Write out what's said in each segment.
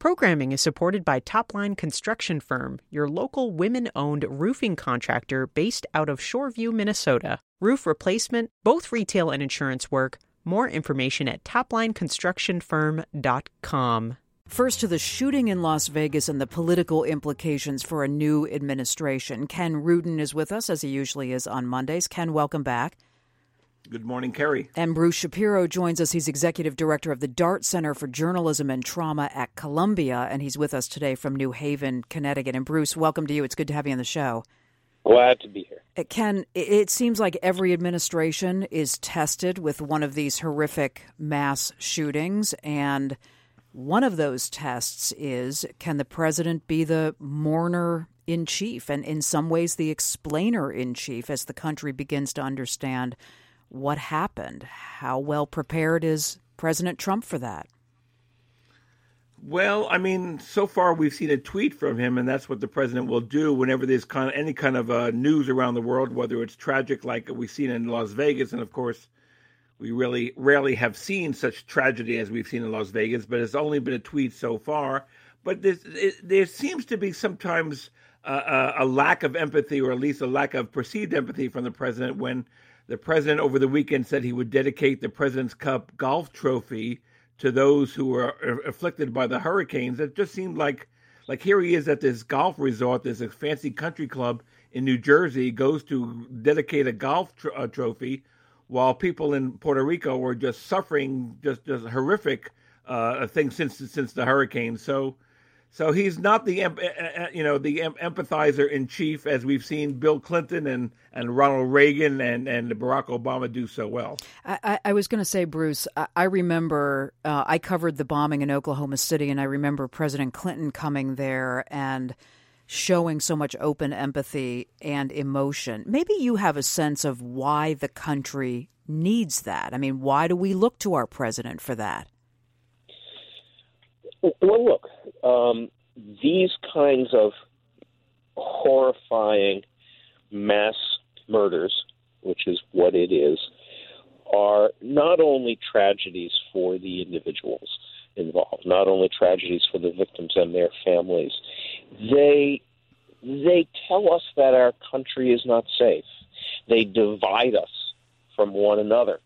Programming is supported by Topline Construction Firm, your local women-owned roofing contractor based out of Shoreview, Minnesota. Roof replacement, both retail and insurance work. More information at toplineconstructionfirm.com. First to the shooting in Las Vegas and the political implications for a new administration. Ken Rudin is with us, as he usually is on Mondays. Ken, welcome back. Good morning, Kerry. And Bruce Shapiro joins us. He's executive director of the Dart Center for Journalism and Trauma at Columbia, and he's with us today from New Haven, Connecticut. And Bruce, welcome to you. It's good to have you on the show. Glad to be here. Ken, it seems like every administration is tested with one of these horrific mass shootings, and one of those tests is, can the president be the mourner-in-chief and in some ways the explainer-in-chief as the country begins to understand what happened? How well prepared is President Trump for that? Well, I mean, so far we've seen a tweet from him, and that's what the president will do whenever there's any kind of news around the world, whether it's tragic like we've seen in Las Vegas. And of course, we really rarely have seen such tragedy as we've seen in Las Vegas, but it's only been a tweet so far. But there seems to be sometimes a lack of empathy, or at least a lack of perceived empathy from the president, when the president over the weekend said he would dedicate the President's Cup golf trophy to those who were afflicted by the hurricanes. It just seemed like here he is at this golf resort, there's a fancy country club in New Jersey, goes to dedicate a golf trophy, while people in Puerto Rico were just suffering just horrific things since the hurricane. So he's not the empathizer in chief as we've seen Bill Clinton and Ronald Reagan and Barack Obama do so well. I was going to say, Bruce, I remember I covered the bombing in Oklahoma City, and I remember President Clinton coming there and showing so much open empathy and emotion. Maybe you have a sense of why the country needs that. I mean, why do we look to our president for that? Well, look, these kinds of horrifying mass murders, which is what it is, are not only tragedies for the individuals involved, not only tragedies for the victims and their families. They tell us that our country is not safe. They divide us from one another,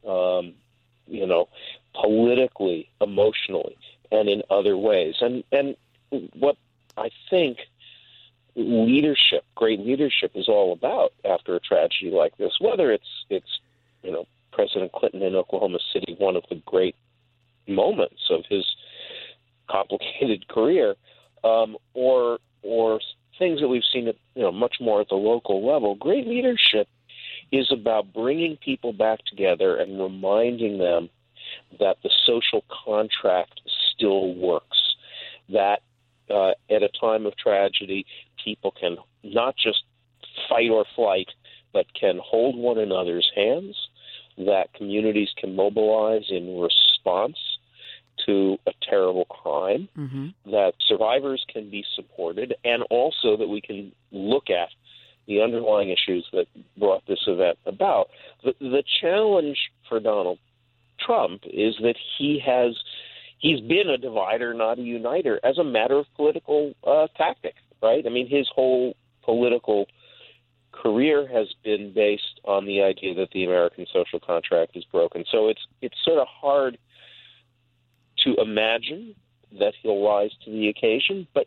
politically, emotionally, and in other ways. And what I think great leadership is all about after a tragedy like this, whether it's President Clinton in Oklahoma City, one of the great moments of his complicated career, or things that we've seen much more at the local level. Great leadership is about bringing people back together and reminding them that the social contract still works, that at a time of tragedy, people can not just fight or flight, but can hold one another's hands, that communities can mobilize in response to a terrible crime, that survivors can be supported, and also that we can look at the underlying issues that brought this event about. The challenge for Donald Trump is that he's been a divider, not a uniter, as a matter of political tactic, right? I mean, his whole political career has been based on the idea that the American social contract is broken. So it's sort of hard to imagine that he'll rise to the occasion, but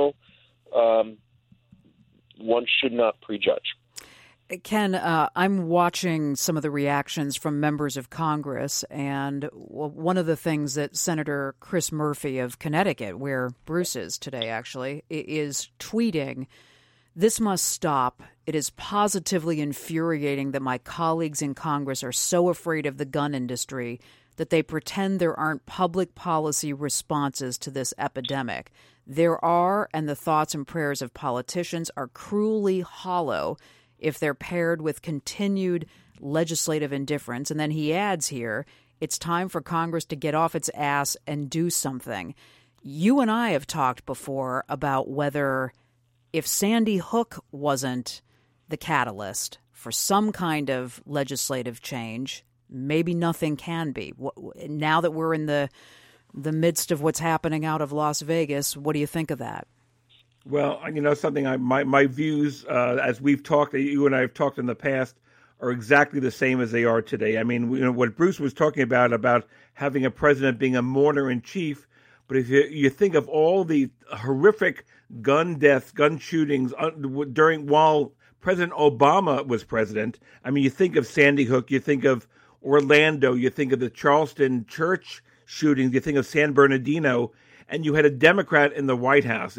one should not prejudge. Ken, I'm watching some of the reactions from members of Congress, and one of the things that Senator Chris Murphy of Connecticut, where Bruce is today actually, is tweeting, "This must stop. It is positively infuriating that my colleagues in Congress are so afraid of the gun industry that they pretend there aren't public policy responses to this epidemic. There are, and the thoughts and prayers of politicians are cruelly hollow if they're paired with continued legislative indifference." And then he adds here, it's time for Congress to get off its ass and do something. You and I have talked before about whether if Sandy Hook wasn't the catalyst for some kind of legislative change, maybe nothing can be. Now that we're in the the midst of what's happening out of Las Vegas. What do you think of that? Well, something my views, as we've talked, you and I have talked in the past, are exactly the same as they are today. I mean, what Bruce was talking about having a president being a mourner in chief. But if you think of all the horrific gun deaths, gun shootings while President Obama was president, I mean, you think of Sandy Hook, you think of Orlando, you think of the Charleston church shootings, you think of San Bernardino, and you had a Democrat in the White House.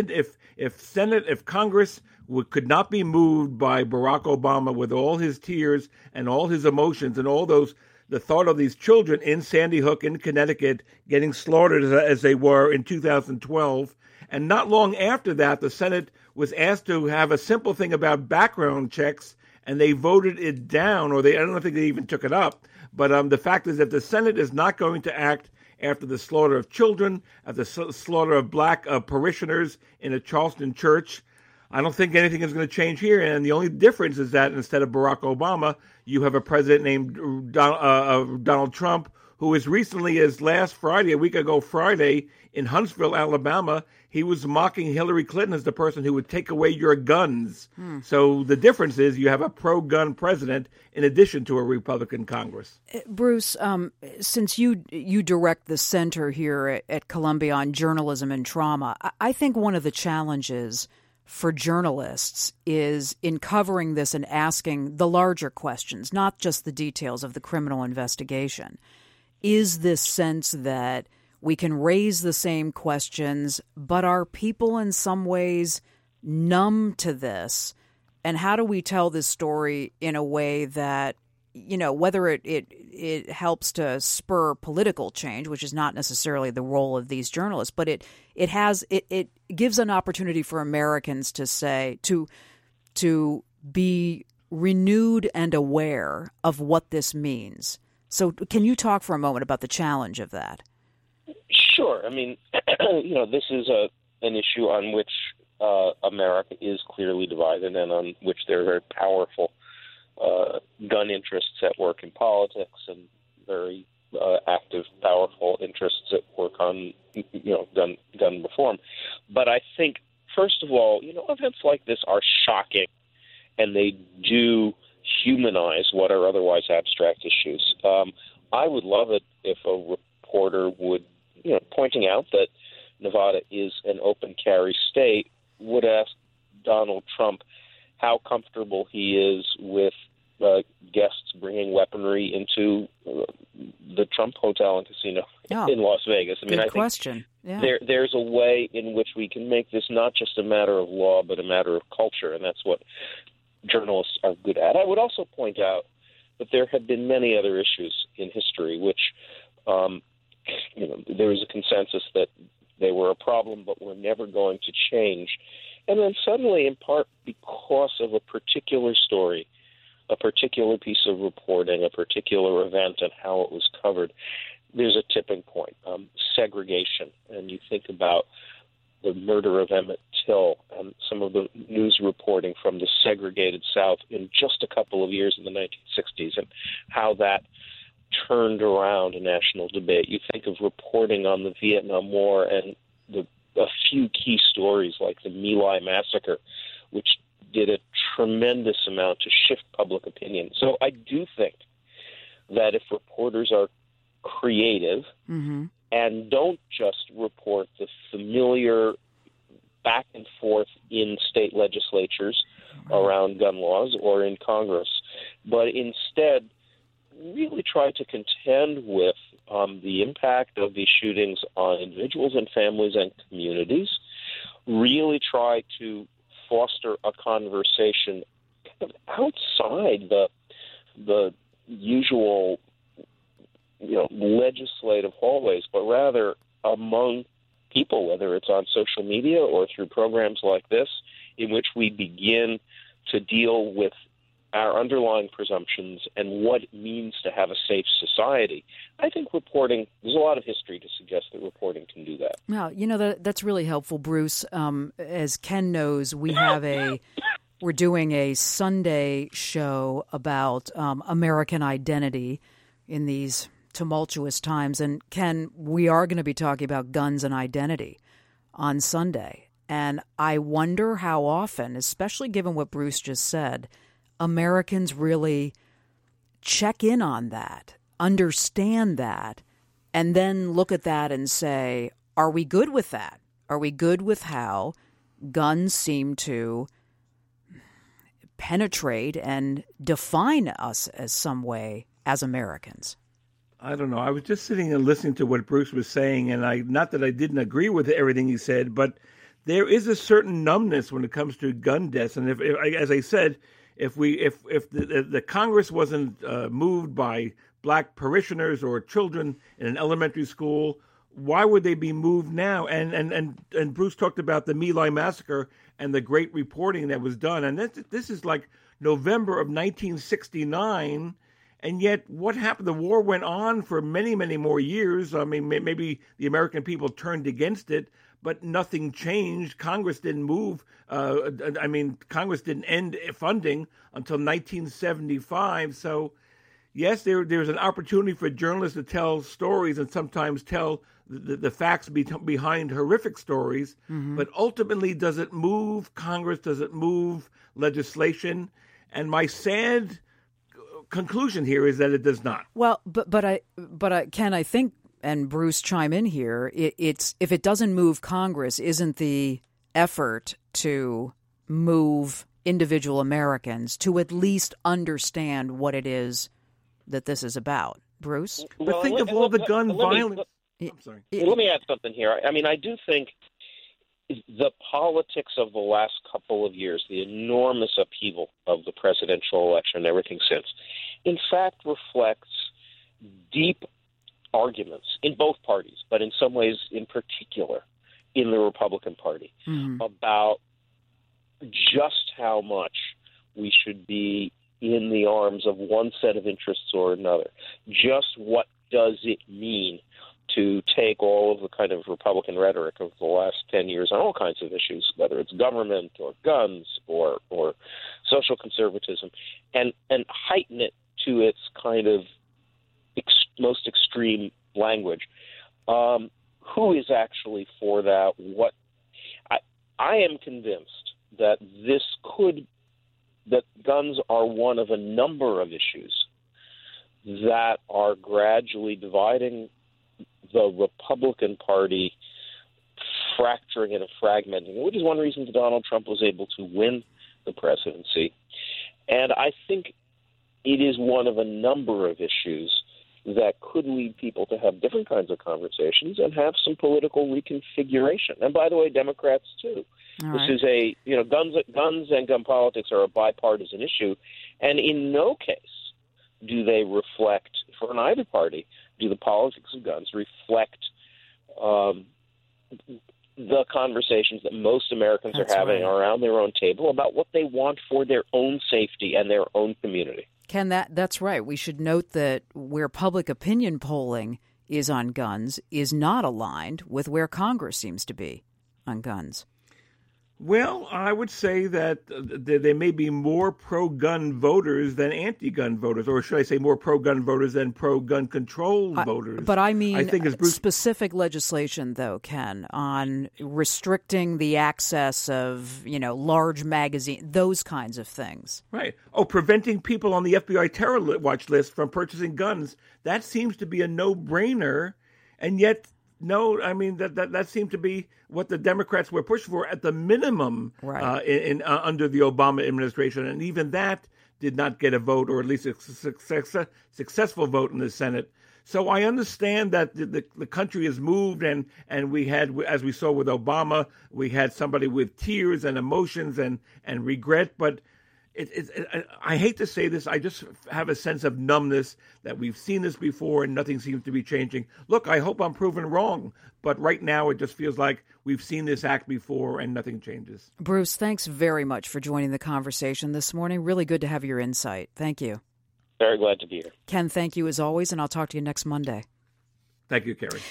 If Congress could not be moved by Barack Obama with all his tears and all his emotions and the thought of these children in Sandy Hook in Connecticut getting slaughtered as they were in 2012, and not long after that, the Senate was asked to have a simple thing about background checks, and they voted it down, I don't think they even took it up. But the fact is that the Senate is not going to act after the slaughter of children, after the slaughter of black parishioners in a Charleston church. I don't think anything is going to change here. And the only difference is that instead of Barack Obama, you have a president named Donald Trump, who as recently as last Friday, a week ago Friday, in Huntsville, Alabama, he was mocking Hillary Clinton as the person who would take away your guns. So the difference is you have a pro-gun president in addition to a Republican Congress. Bruce, since you direct the center here at Columbia on journalism and trauma, I think one of the challenges for journalists is in covering this and asking the larger questions, not just the details of the criminal investigation. Is this sense that we can raise the same questions, but are people in some ways numb to this? And how do we tell this story in a way that, whether it helps to spur political change, which is not necessarily the role of these journalists, but it gives an opportunity for Americans to say, to be renewed and aware of what this means. So can you talk for a moment about the challenge of that? Sure. I mean, this is an issue on which America is clearly divided and on which there are very powerful gun interests at work in politics and very active, powerful interests at work on, gun reform. But I think, first of all, events like this are shocking, and they do humanize what are otherwise abstract issues. I would love it if a reporter would, pointing out that Nevada is an open carry state, would ask Donald Trump how comfortable he is with guests bringing weaponry into the Trump Hotel and Casino in Las Vegas. I mean, good I think question. Yeah. There's a way in which we can make this not just a matter of law, but a matter of culture, and that's what journalists are good at. I would also point out that there have been many other issues in history which, there was a consensus that they were a problem but were never going to change. And then suddenly, in part because of a particular story, a particular piece of reporting, a particular event, and how it was covered, there's a tipping point, segregation. And you think about the murder of Emmett Till and some of the news reporting from the segregated South in just a couple of years in the 1960s and how that turned around a national debate. You think of reporting on the Vietnam War and a few key stories like the My Lai massacre, which did a tremendous amount to shift public opinion. So I do think that if reporters are creative and don't just report the familiar back and forth in state legislatures around gun laws or in Congress, but instead really try to contend with the impact of these shootings on individuals and families and communities, really try to foster a conversation kind of outside the usual legislative hallways, but rather among people, whether it's on social media or through programs like this, in which we begin to deal with our underlying presumptions and what it means to have a safe society. I think reporting, there's a lot of history to suggest that reporting can do that. Well, that's really helpful, Bruce. As Ken knows, we're doing a Sunday show about American identity in these tumultuous times. And Ken, we are going to be talking about guns and identity on Sunday. And I wonder how often, especially given what Bruce just said, Americans really check in on that, understand that, and then look at that and say, are we good with that? Are we good with how guns seem to penetrate and define us as some way as Americans? I don't know. I was just sitting and listening to what Bruce was saying, and not that I didn't agree with everything he said, but there is a certain numbness when it comes to gun deaths. And if as I said, if the Congress wasn't moved by black parishioners or children in an elementary school, why would they be moved now? And Bruce talked about the My Lai massacre and the great reporting that was done. And this is like November of 1969. And yet what happened? The war went on for many, many more years. I mean, maybe the American people turned against it, but nothing changed. Congress didn't move. Congress didn't end funding until 1975. So, yes, there's an opportunity for journalists to tell stories and sometimes tell the facts behind horrific stories. Mm-hmm. But ultimately, does it move Congress? Does it move legislation? And my sad conclusion here is that it does not. Well, but Ken, I think, and Bruce chime in here, it's if it doesn't move Congress, isn't the effort to move individual Americans to at least understand what it is that this is about? Bruce? But think of all the gun violence. I'm sorry. Let me add something here. I mean, I do think the politics of the last couple of years, the enormous upheaval of the presidential election and everything since, in fact reflects deep arguments in both parties, but in some ways in particular in the Republican Party, about just how much we should be in the arms of one set of interests or another. Just what does it mean to take all of the kind of Republican rhetoric of the last 10 years on all kinds of issues, whether it's government or guns or social conservatism, and heighten it to its kind of most extreme language. Who is actually for that? What I am convinced that that guns are one of a number of issues that are gradually dividing the Republican Party, fracturing and fragmenting, which is one reason that Donald Trump was able to win the presidency. And I think it is one of a number of issues that could lead people to have different kinds of conversations and have some political reconfiguration. And by the way, Democrats too. All right. This is guns and gun politics are a bipartisan issue, and in no case do they reflect, for neither party, do the politics of guns reflect the conversations that most Americans are having around their own table about what they want for their own safety and their own community. Ken, that's right. We should note that where public opinion polling is on guns is not aligned with where Congress seems to be on guns. Well, I would say that there may be more pro-gun voters than anti-gun voters, or should I say more pro-gun voters than pro-gun control voters. But I mean specific legislation, though, Ken, on restricting the access of, large magazines, those kinds of things. Right. Oh, preventing people on the FBI terror watch list from purchasing guns. That seems to be a no-brainer, and yet... No, I mean that seemed to be what the Democrats were pushing for at the minimum, right. Under the Obama administration, and even that did not get a vote, or at least a successful vote in the Senate. So I understand that the country has moved, and we had, as we saw with Obama, we had somebody with tears and emotions and regret, but. I hate to say this, I just have a sense of numbness that we've seen this before and nothing seems to be changing. Look, I hope I'm proven wrong, but right now it just feels like we've seen this act before and nothing changes. Bruce, thanks very much for joining the conversation this morning. Really good to have your insight. Thank you. Very glad to be here. Ken, thank you as always, and I'll talk to you next Monday. Thank you, Kerry.